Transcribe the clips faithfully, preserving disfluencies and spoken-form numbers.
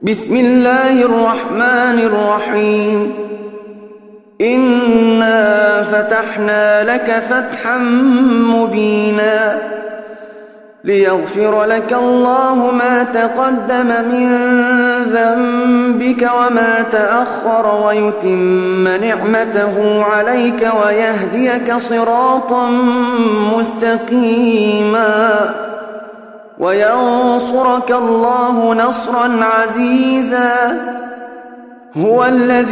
بسم الله الرحمن الرحيم إنا فتحنا لك فتحا مبينا ليغفر لك الله ما تقدم من ذنبك وما تأخر ويتم نعمته عليك ويهديك صراطا مستقيما وينصرك الله نصرا عزيزا هو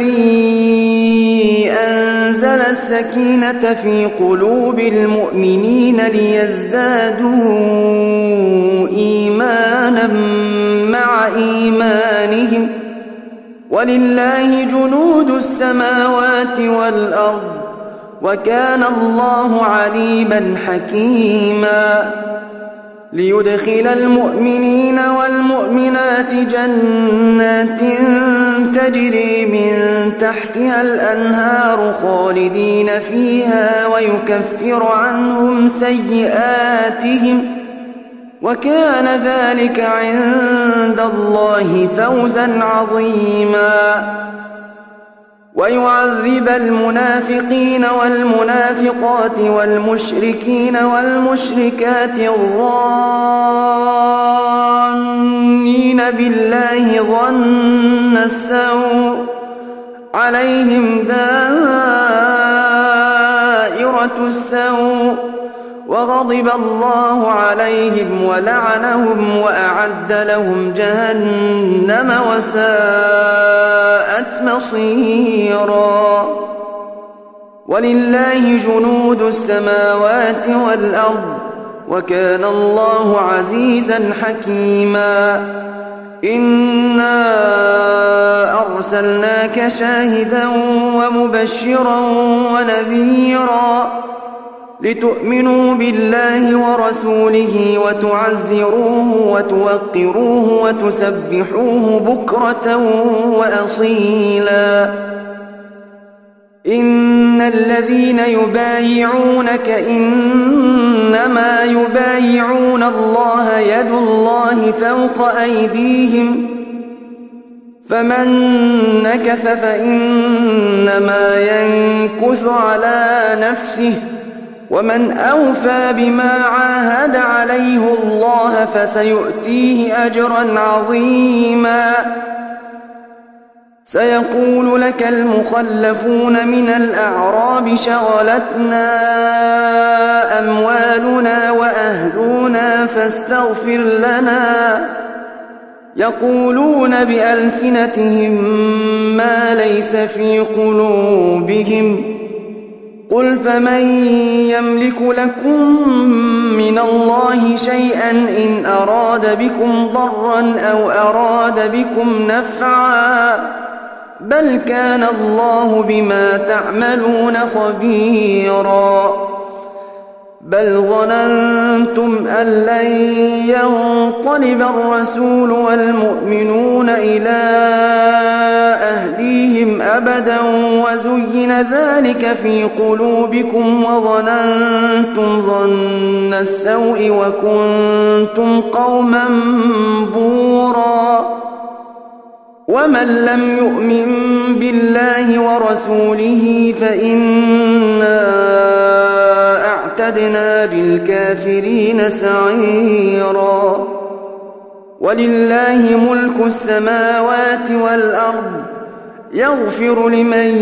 الذي أنزل السكينة في قلوب المؤمنين ليزدادوا إيمانا مع إيمانهم ولله جنود السماوات والأرض وكان الله عليما حكيما ليدخل المؤمنين والمؤمنات جنات تجري من تحتها الأنهار خالدين فيها ويكفر عنهم سيئاتهم وكان ذلك عند الله فوزا عظيما ويعذب المنافقين والمنافقات والمشركين والمشركات الظانين بالله ظن السوء عليهم دائرة السوء وغضب الله عليهم ولعنهم وأعد لهم جهنم وساءت مصيرا ولله جنود السماوات والأرض وكان الله عزيزا حكيما إنا أرسلناك شاهدا ومبشرا ونذيرا لتؤمنوا بالله ورسوله وتعزروه وتوقروه وتسبحوه بكرة وأصيلا إن الذين يبايعونك إنما يبايعون الله يد الله فوق أيديهم فمن نكث فإنما ينكث على نفسه ومن أوفى بما عاهد عليه الله فسيؤتيه أجرا عظيما سيقول لك المخلفون من الأعراب شغلتنا أموالنا وأهلنا فاستغفر لنا يقولون بألسنتهم ما ليس في قلوبهم قل فمن يملك لكم من الله شيئا إن أراد بكم ضرا أو أراد بكم نفعا بل كان الله بما تعملون خبيرا بل ظننتم أن لن ينقلب الرسول والمؤمنون إلى أهليهم أبدا وزين ذلك في قلوبكم وظننتم ظن السوء وكنتم قوما بورا ومن لم يؤمن بالله ورسوله فإنا أعتدنا للكافرين سعيرا ولله ملك السماوات والأرض يغفر لمن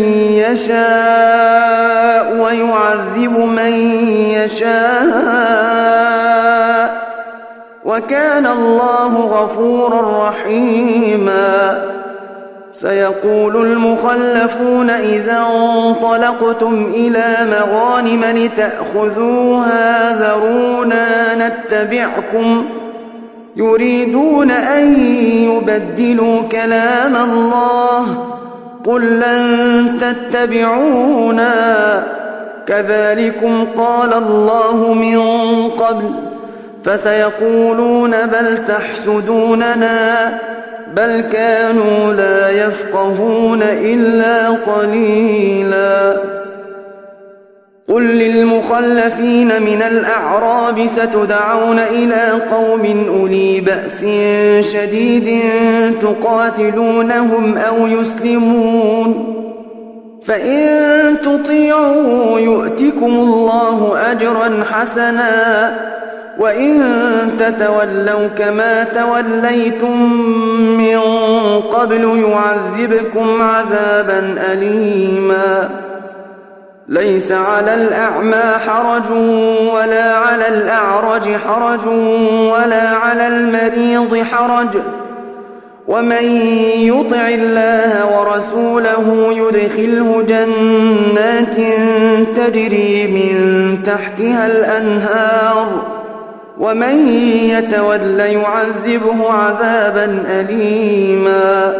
يشاء ويعذب من يشاء وكان الله غفورا رحيما سيقول المخلفون إذا انطلقتم إلى مغانم لتأخذوها ذرونا نتبعكم يريدون أن يبدلوا كلام الله قل لن تتبعونا كذلكم قال الله من قبل فسيقولون بل تحسدوننا بل كانوا لا يفقهون إلا قليلا قل للمخلفين من الأعراب ستدعون إلى قوم أولي بأس شديد تقاتلونهم أو يسلمون فإن تطيعوا يؤتكم الله أجرا حسنا وإن تتولوا كما توليتم من قبل يعذبكم عذابا أليما ليس على الأعمى حرج ولا على الأعرج حرج ولا على المريض حرج ومن يطع الله ورسوله يدخله جنات تجري من تحتها الأنهار ومن يتول يعذبه عذابا أليما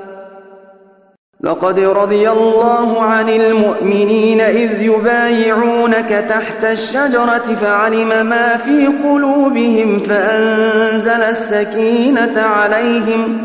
لقد رضي الله عن المؤمنين إذ يبايعونك تحت الشجرة فعلم ما في قلوبهم فأنزل السكينة عليهم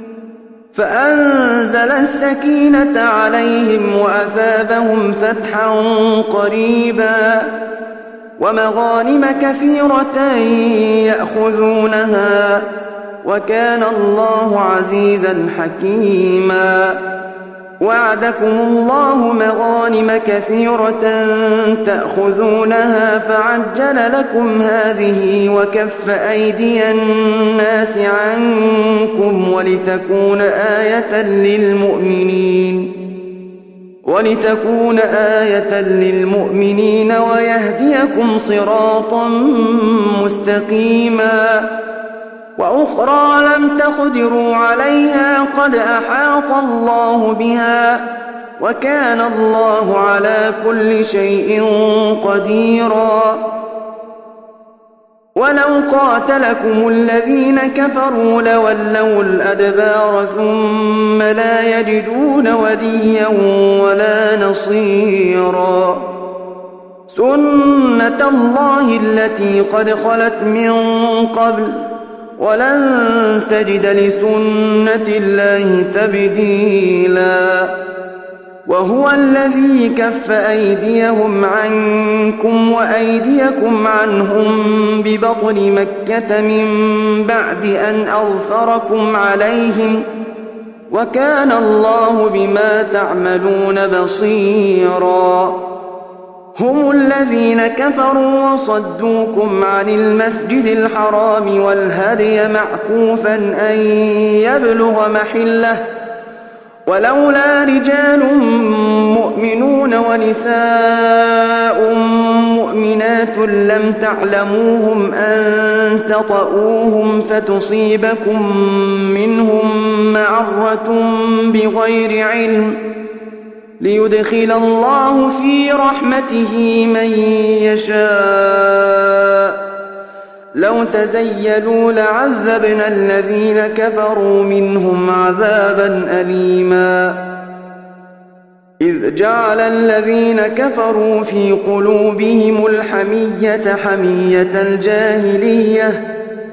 فأنزل السكينة عليهم وأثابهم فتحا قريبا ومغانم كثيرة يأخذونها وكان الله عزيزا حكيما وعدكم الله مغانم كثيرة تأخذونها فعجل لكم هذه وكف أيدي الناس عنكم ولتكون آية للمؤمنين ولتكون آية للمؤمنين ويهديكم صراطا مستقيما وأخرى لم تقدروا عليها قد أحاط الله بها وكان الله على كل شيء قديرا ولو قاتلكم الذين كفروا لولوا الأدبار ثم لا يجدون وليا ولا نصيرا سنة الله التي قد خلت من قبل ولن تجد لسنة الله تبديلا وهو الذي كف أيديهم عنكم وأيديكم عنهم ببطن مكة من بعد أن أظفركم عليهم وكان الله بما تعملون بصيرا هم الذين كفروا وصدوكم عن المسجد الحرام والهدي معكوفا أن يبلغ محله ولولا رجال مؤمنون ونساء مؤمنات لم تعلموهم أن تطؤوهم فتصيبكم منهم معرة بغير علم ليدخل الله في رحمته من يشاء لو تزيلوا لعذبنا الذين كفروا منهم عذابا أليما إذ جعل الذين كفروا في قلوبهم الحمية حمية الجاهلية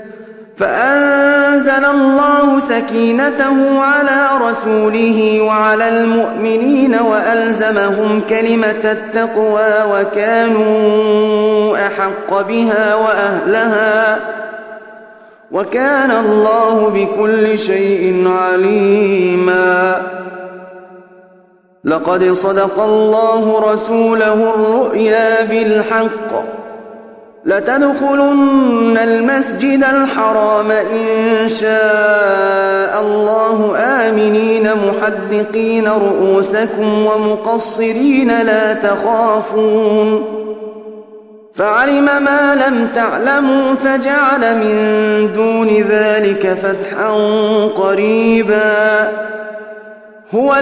فأنزل الله سكينته على رسوله وعلى المؤمنين وألزمهم كلمة التقوى وكانوا أحق بها وأهلها وكان الله بكل شيء عليما لقد صدق الله رسوله الرؤيا بالحق لتدخلن المسجد الحرام إن شاء الله آمنين محلقين رؤوسكم ومقصرين لا تخافون فعلم ما لم تعلموا فجعل من دون ذلك فتحا قريبا هو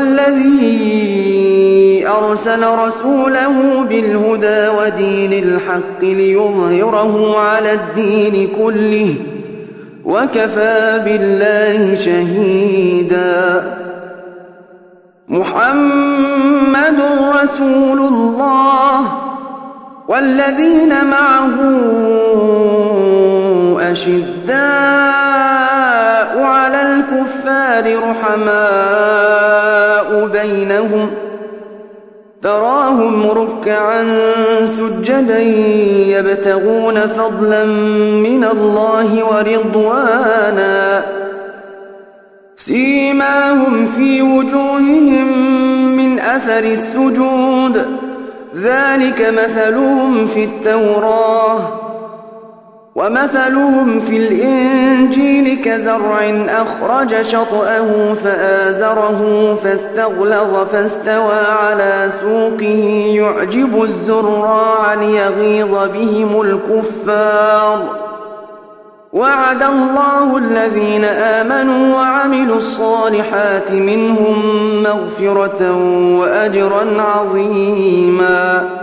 الذي أرسل رسوله بالهدى ودين الحق ليظهره على الدين كله وكفى بالله شهيدا محمد رسول الله والذين معه أشداء على الكفار رحماء بينهم تراهم ركعا سجدا يبتغون فضلا من الله ورضوانا سيماهم في وجوههم من أثر السجود ذلك مثلهم في التوراة ومثلهم في الإنجيل كزرع أخرج شطأه فآزره فاستغلظ فاستوى على سوقه يعجب الزراع ليغيظ بهم الكفار وعد الله الذين آمنوا وعملوا الصالحات منهم مغفرة وأجرا عظيما